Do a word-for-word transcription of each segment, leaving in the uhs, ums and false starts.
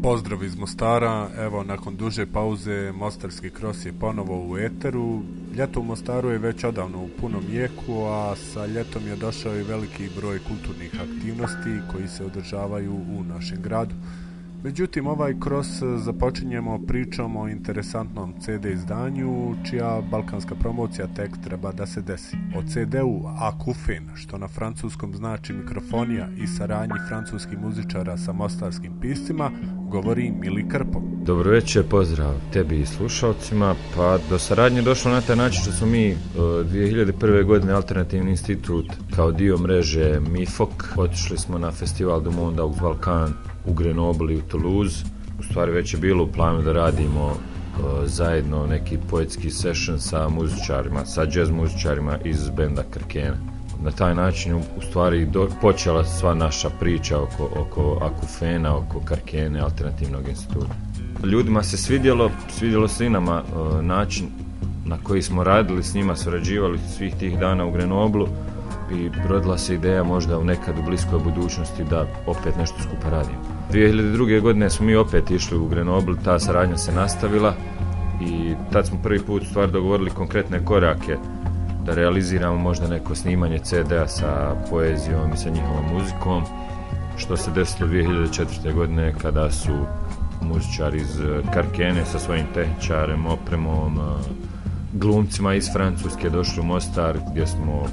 Pozdrav iz Mostara, evo nakon duže pauze Mostarski Kros je ponovo u eteru. Ljeto u Mostaru je već odavno u punom jeku, a sa ljetom je došao i veliki broj kulturnih aktivnosti koji se održavaju u našem gradu. Međutim, ovaj Kros započinjemo pričom o interesantnom ce de izdanju, čija balkanska promocija tek treba da se desi. O ce de-u Akufen, što na francuskom znači mikrofonija, i saradnji francuskih muzičara sa mostarskim piscima, govori Mili Krpo. Dobro večer, pozdrav tebi i slušalcima. Pa do saradnje došlo na taj način što smo mi dvije hiljade prve godine Alternativni institut kao dio mreže MIFOK otišli smo na festival du Monde aux Balkans u Grenoble i u Toulouse. U stvari već je bilo u planu da radimo uh, zajedno neki poetski session sa muzičarima, sa jazz muzičarima iz benda Karkene. Na taj način u stvari do, počela sva naša priča oko, oko Akufena, oko Karkene, Alternativnog instituta. Ljudima se svidjelo, svidjelo se i nama uh, način na koji smo radili s njima, surađivali svih tih dana u Grenoblu i rodila se ideja možda u nekad u bliskoj budućnosti da opet nešto skupa radimo. dvije hiljade druge. godine smo mi opet išli u Grenoble, ta saradnja se nastavila i tad smo prvi put u stvari dogovorili konkretne korake da realiziramo možda neko snimanje ce de-a sa poezijom i sa njihovom muzikom, što se desilo dvije hiljade četvrte. godine kada su muzičari iz Karkene sa svojim tehničarem, opremom, glumcima iz Francuske došli u Mostar gdje smo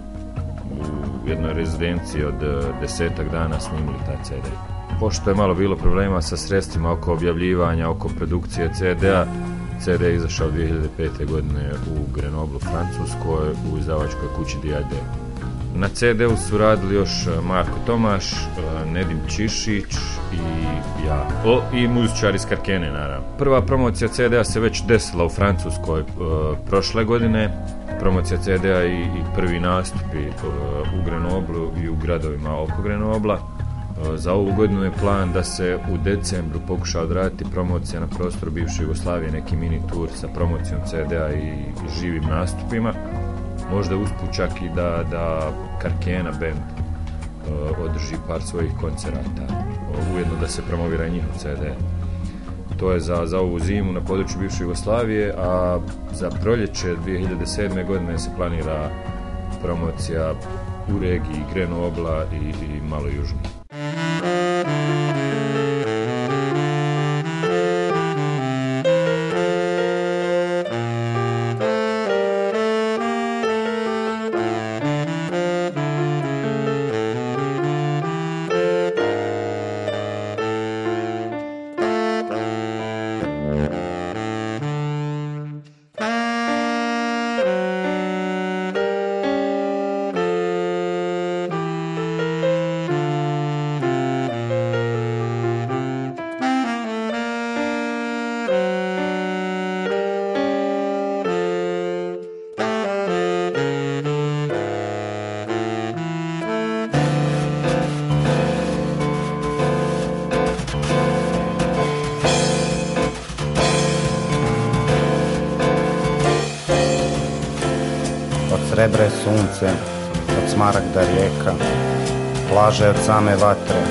u jednoj rezidenciji od desetak dana snimili taj ce de. Pošto je malo bilo problema sa sredstvima oko objavljivanja, oko produkcije ce de-a, ce de je izašao dvije hiljade pete. godine u Grenoble, Francuskoj, u izdavačkoj kući D I D. Na ce de-u su radili još Marko Tomaš, Nedim Čišić i ja, o, i muzičari iz Karkene, naravno. Prva promocija ce de-a se već desila u Francuskoj uh, prošle godine. Promocija ce de-a i, i prvi nastupi uh, u Grenoblu i u gradovima oko Grenobla. Uh, za ovu godinu je plan da se u decembru pokuša odraditi promocija na prostoru bivše Jugoslavije, neki mini tur sa promocijom ce de-a i, i živim nastupima. Možda usput čak i da, da Karkena band uh, održi par svojih koncerata, uh, ujedno da se promovira njihov ce de. To je za, za ovu zimu na području bivše Jugoslavije, a za proljeće dvije hiljade sedme. godine se planira promocija u regiji Grenobla i, i malo južnije. Srebra je sunce, od smaragda rijeka, plaža je od same vatre.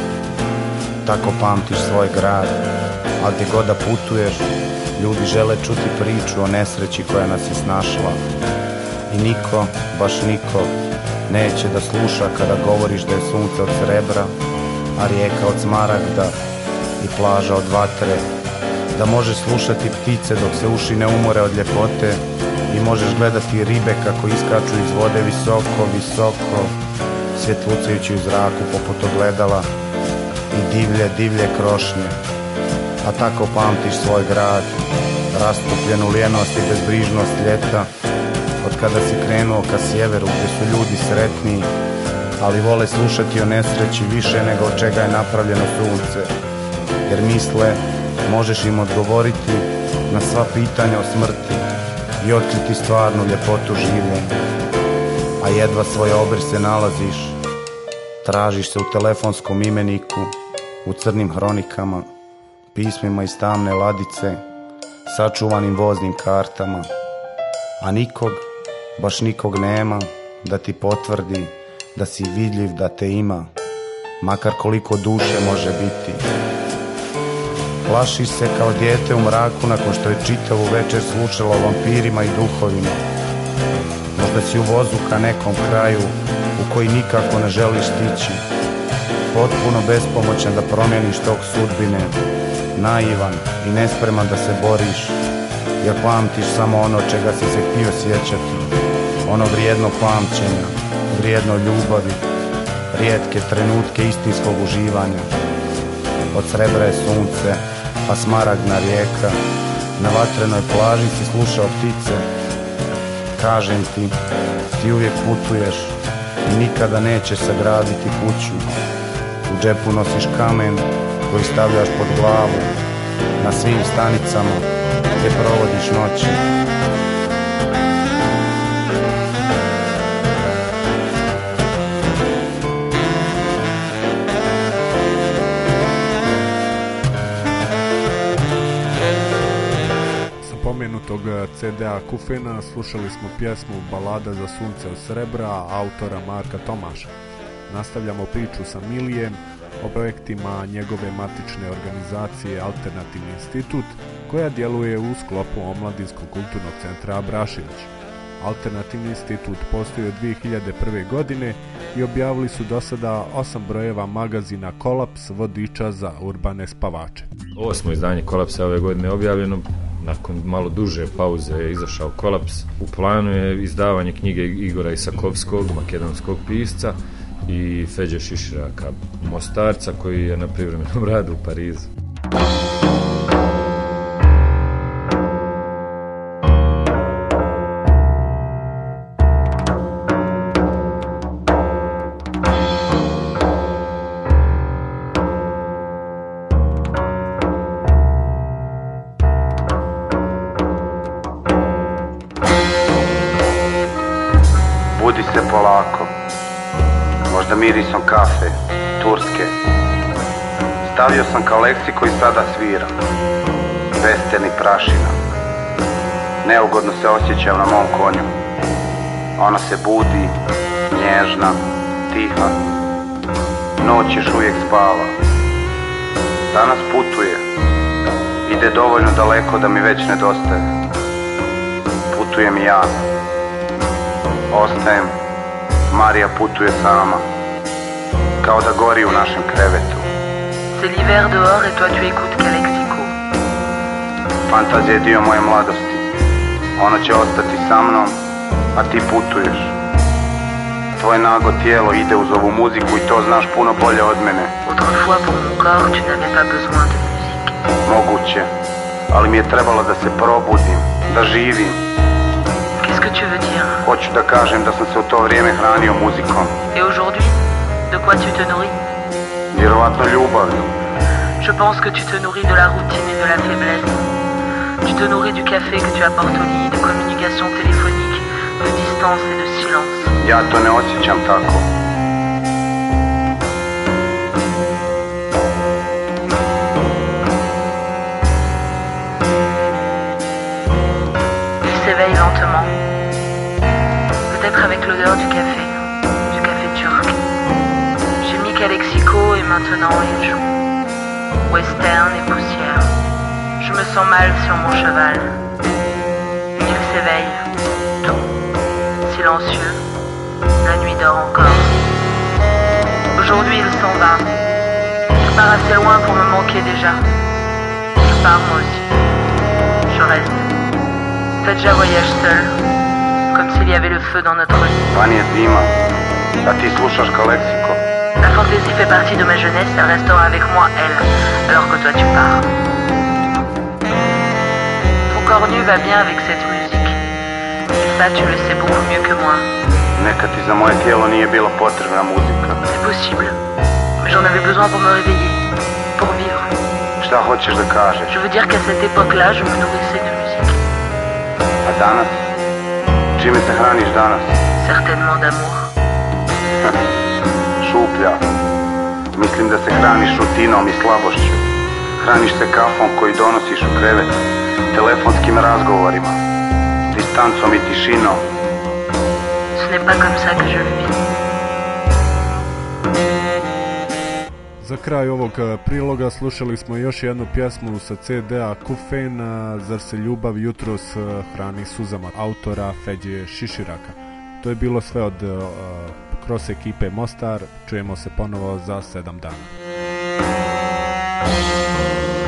Tako pamtiš svoj grad, ali gdje god da putuješ, ljudi žele čuti priču o nesreći koja nas je snašla. I niko, baš niko, neće da sluša kada govoriš da je sunce od srebra, a rijeka od smaragda i plaža od vatre. Da možeš slušati ptice dok se uši ne umore od ljepote, i možeš gledati ribe kako iskaču iz vode visoko, visoko, svjetlucajući u zraku poput ogledala, i divlje, divlje krošnje. A tako pamtiš svoj grad, rastupljenu lijenost i bezbrižnost ljeta, od kada si krenuo ka sjeveru gdje su ljudi sretniji, ali vole slušati o nesreći više nego od čega je napravljeno sunce, jer misle možeš im odgovoriti na sva pitanja o smrti i otkriti stvarnu ljepotu življenja. A jedva svoje obrise nalaziš, tražiš se u telefonskom imeniku, u crnim hronikama, pismima iz tamne ladice, sačuvanim voznim kartama, a nikog, baš nikog nema da ti potvrdi da si vidljiv, da te ima, makar koliko duše može biti. Plašiš se kao dijete u mraku nakon što je čitavu večer slušalo o vampirima i duhovima. Možda si u vozu ka nekom kraju u koji nikako ne želiš stići. Potpuno bespomoćan da promijeniš tok sudbine, naivan i nespreman da se boriš, jer pamtiš samo ono čega si se htio sjećati, ono vrijedno pamćenja, vrijedno ljubavi, rijetke trenutke istinskog uživanja. Od srebra je sunce, pa smaragdna rijeka, na vatrenoj plaži si slušao ptice. Kažem ti, ti uvijek putuješ i nikada nećeš sagraditi kuću. U džepu nosiš kamen koji stavljaš pod glavu, na svim stanicama gdje provodiš noći. Sa pomenutog ce de a Kufena slušali smo pjesmu Balada za sunce od srebra autora Marka Tomaša. Nastavljamo priču sa Milijem o projektima njegove matične organizacije Alternativni institut, koja djeluje u sklopu Omladinskog kulturnog centra Abrašević. Alternativni institut postoji od dvije hiljade prve. godine i objavili su do sada osam brojeva magazina Kolaps, vodiča za urbane spavače. Osmo izdanje Kolapsa ove godine objavljeno. Nakon malo duže pauze je izašao Kolaps. U planu je izdavanje knjige Igora Isakovskog, makedonskog pisca, i Feđe Šiširaka, Mostarca, koji je na privremenom radu u Parizu. Budi se polako, možda mirisom kafe, turske. Stavio sam kao leksiko i sada sviram. Vesten i prašina. Neugodno se osjećam na mom konju. Ona se budi, nježna, tiha. Noć još uvijek spava. Danas putuje. Ide dovoljno daleko da mi već nedostaje. Putujem i ja. Ostajem. Marija putuje sama, kao da gori u našem krevetu. C'est l'hiver dehors et toi tu écoutes Calexico. Fantazija je dio moje mladosti. Ona će ostati sa mnom, a ti putuješ. Tvoje nago tijelo ide uz ovu muziku i to znaš puno bolje od mene. Autrefois pour mon corps tu n'avais pas besoin de musique. Moguće, ali mi je trebalo da se probudim, da živim. Qu'est-ce que tu veux dire? Hoću da kažem da sam se u to vrijeme hranio muzikom. Et aujourd'hui, de quoi tu te nourris? Vjerovatno ljubavlju. Je pense que tu te nourris de la routine et de la faiblesse. Tu te nourris du café que tu apportes au lit, de communications téléphoniques, de distance et de silence. Ja to ne osjećam tako. Il s'éveille lentement. Peut-être avec l'odeur du café, du café turc. J'ai mis Calexico et maintenant il joue. Western et poussière. Je me sens mal sur mon cheval. Il s'éveille, doux, silencieux. La nuit dort encore. Aujourd'hui il s'en va. Il part assez loin pour me manquer déjà. Je pars moi aussi. Je reste. Fedja voyage seul. Comme s'il y avait le feu dans notre vie. Van je zima, a ti slušaš Calexico. La fantaisie fait partie de ma jeunesse, elle restera avec moi, elle, alors que toi tu pars. Ton corps nu va bien avec cette musique. Et ça, tu le sais beaucoup mieux que moi. Nekad ti za moje tijelo nije bila potrebna muzika. C'est possible. Mais j'en avais besoin pour me réveiller, pour vivre. Šta hoćeš da kažeš? Je veux dire qu'à cette époque-là, je me nourrissais de musique. A danas? Čime se hraniš danas? Certainement d'amour. Šuplja. Mislim da se hraniš rutinom i slabošću. Hraniš se kafom koji donosiš u krevet, telefonskim razgovorima, distancom i tišinom. Ce n'est pas comme ça que je le vis. Za kraj ovog priloga slušali smo još jednu pjesmu sa ce de-a Kufejn, Zar se ljubav jutros hrani suzama, autora Feđe Šiširaka. To je bilo sve od uh, Cross ekipe Mostar. Čujemo se ponovo za sedam dana.